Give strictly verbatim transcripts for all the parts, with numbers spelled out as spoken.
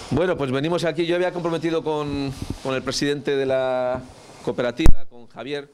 Bueno, pues venimos aquí. Yo había comprometido con, con el presidente de la cooperativa, con Javier,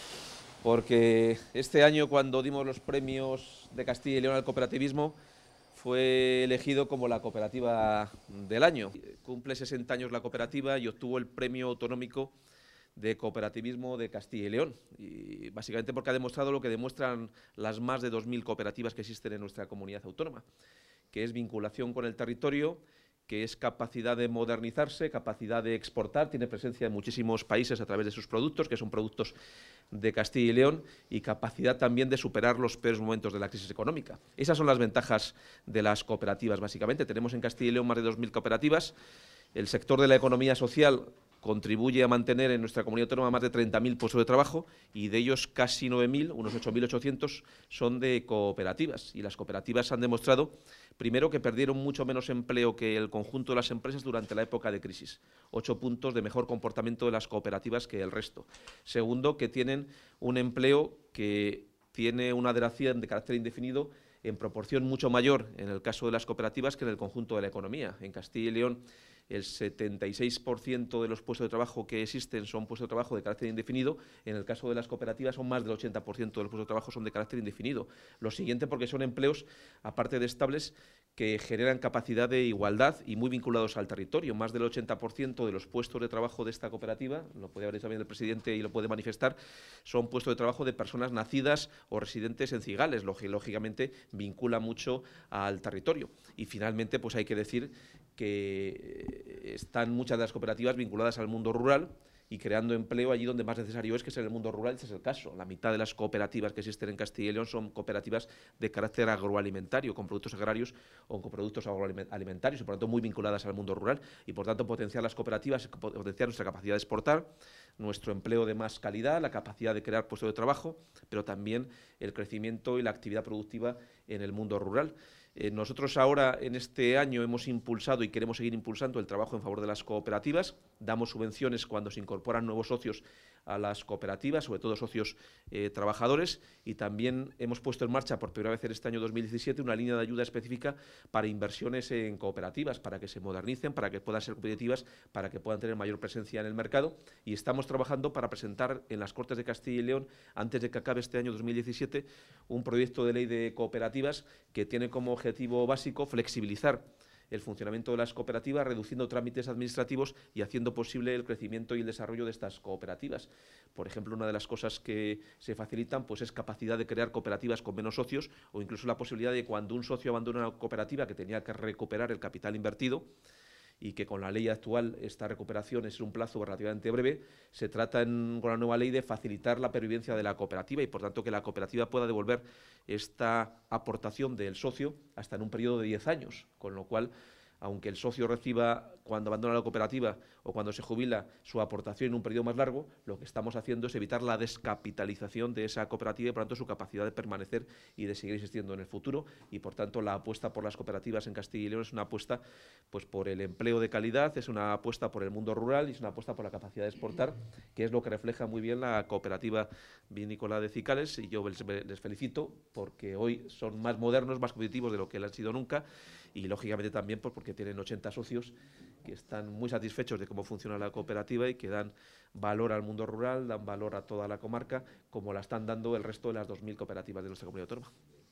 porque este año, cuando dimos los premios de Castilla y León al cooperativismo, fue elegido como la cooperativa del año. Cumple sesenta años la cooperativa y obtuvo el premio autonómico de cooperativismo de Castilla y León, y básicamente porque ha demostrado lo que demuestran las más de dos mil cooperativas que existen en nuestra comunidad autónoma, que es vinculación con el territorio, que es capacidad de modernizarse, capacidad de exportar, tiene presencia en muchísimos países a través de sus productos, que son productos de Castilla y León, y capacidad también de superar los peores momentos de la crisis económica. Esas son las ventajas de las cooperativas, básicamente. Tenemos en Castilla y León más de dos mil cooperativas. El sector de la economía social contribuye a mantener en nuestra comunidad autónoma más de treinta mil puestos de trabajo, y de ellos casi nueve mil, unos ocho mil ochocientos, son de cooperativas. Y las cooperativas han demostrado, primero, que perdieron mucho menos empleo que el conjunto de las empresas durante la época de crisis. Ocho puntos de mejor comportamiento de las cooperativas que el resto. Segundo, que tienen un empleo que tiene una duración de carácter indefinido en proporción mucho mayor en el caso de las cooperativas que en el conjunto de la economía. En Castilla y León, el setenta y seis por ciento de los puestos de trabajo que existen son puestos de trabajo de carácter indefinido. En el caso de las cooperativas son más del ochenta por ciento de los puestos de trabajo son de carácter indefinido. Lo siguiente, porque son empleos, aparte de estables, que generan capacidad de igualdad y muy vinculados al territorio. Más del ochenta por ciento de los puestos de trabajo de esta cooperativa, lo puede haber también el presidente y lo puede manifestar, son puestos de trabajo de personas nacidas o residentes en Cigales. Lógicamente vincula mucho al territorio. Y finalmente, pues hay que decir que están muchas de las cooperativas vinculadas al mundo rural y creando empleo allí donde más necesario es, que es en el mundo rural. Ese es el caso. La mitad de las cooperativas que existen en Castilla y León son cooperativas de carácter agroalimentario, con productos agrarios o con productos agroalimentarios, y por lo tanto muy vinculadas al mundo rural. Y por tanto potenciar las cooperativas, potenciar nuestra capacidad de exportar, nuestro empleo de más calidad, la capacidad de crear puestos de trabajo, pero también el crecimiento y la actividad productiva en el mundo rural. Eh, nosotros ahora, en este año, hemos impulsado y queremos seguir impulsando el trabajo en favor de las cooperativas. Damos subvenciones cuando se incorporan nuevos socios a las cooperativas, sobre todo socios eh, trabajadores, y también hemos puesto en marcha por primera vez en este año dos mil diecisiete una línea de ayuda específica para inversiones en cooperativas, para que se modernicen, para que puedan ser competitivas, para que puedan tener mayor presencia en el mercado, y estamos trabajando para presentar en las Cortes de Castilla y León, antes de que acabe este año dos mil diecisiete, un proyecto de ley de cooperativas que tiene como objetivo básico flexibilizar el funcionamiento de las cooperativas, reduciendo trámites administrativos y haciendo posible el crecimiento y el desarrollo de estas cooperativas. Por ejemplo, una de las cosas que se facilitan pues es capacidad de crear cooperativas con menos socios, o incluso la posibilidad de, cuando un socio abandona una cooperativa que tenía que recuperar el capital invertido, y que con la ley actual esta recuperación es un plazo relativamente breve, se trata en, con la nueva ley de facilitar la pervivencia de la cooperativa, y por tanto que la cooperativa pueda devolver esta aportación del socio hasta en un periodo de diez años, con lo cual, aunque el socio reciba, cuando abandona la cooperativa o cuando se jubila, su aportación en un periodo más largo, lo que estamos haciendo es evitar la descapitalización de esa cooperativa y, por tanto, su capacidad de permanecer y de seguir existiendo en el futuro. Y, por tanto, la apuesta por las cooperativas en Castilla y León es una apuesta pues, por el empleo de calidad, es una apuesta por el mundo rural y es una apuesta por la capacidad de exportar, que es lo que refleja muy bien la cooperativa vinícola de Cicales. Y yo les felicito porque hoy son más modernos, más competitivos de lo que lo han sido nunca, y lógicamente también pues, porque tienen ochenta socios que están muy satisfechos de cómo funciona la cooperativa y que dan valor al mundo rural, dan valor a toda la comarca, como la están dando el resto de las dos mil cooperativas de nuestra comunidad autónoma.